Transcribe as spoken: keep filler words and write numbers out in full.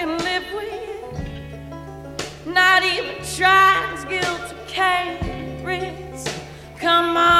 can live with. Not even trying's guilt carries. Come on.